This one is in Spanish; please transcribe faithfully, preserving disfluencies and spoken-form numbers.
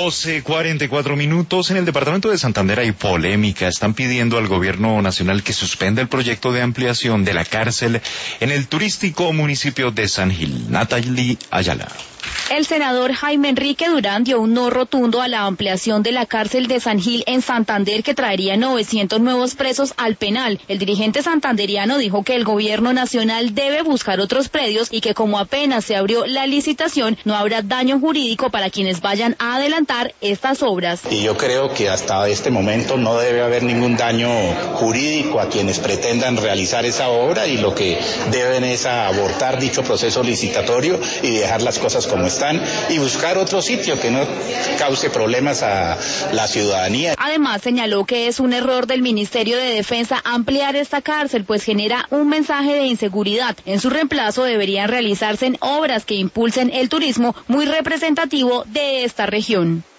doce cuarenta y cuatro minutos. En el departamento de Santander hay polémica. Están pidiendo al gobierno nacional que suspenda el proyecto de ampliación de la cárcel en el turístico municipio de San Gil. Natalie Ayala. El senador Jaime Enrique Durán dio un no rotundo a la ampliación de la cárcel de San Gil en Santander, que traería novecientos nuevos presos al penal. El dirigente santanderiano dijo que el gobierno nacional debe buscar otros predios y que como apenas se abrió la licitación, no habrá daño jurídico para quienes vayan a adelantar estas obras. Y yo creo que hasta este momento no debe haber ningún daño jurídico a quienes pretendan realizar esa obra, y lo que deben es abortar dicho proceso licitatorio y dejar las cosas como están y buscar otro sitio que no cause problemas a la ciudadanía. Además, señaló que es un error del Ministerio de Defensa ampliar esta cárcel, pues genera un mensaje de inseguridad. En su reemplazo deberían realizarse obras que impulsen el turismo, muy representativo de esta región.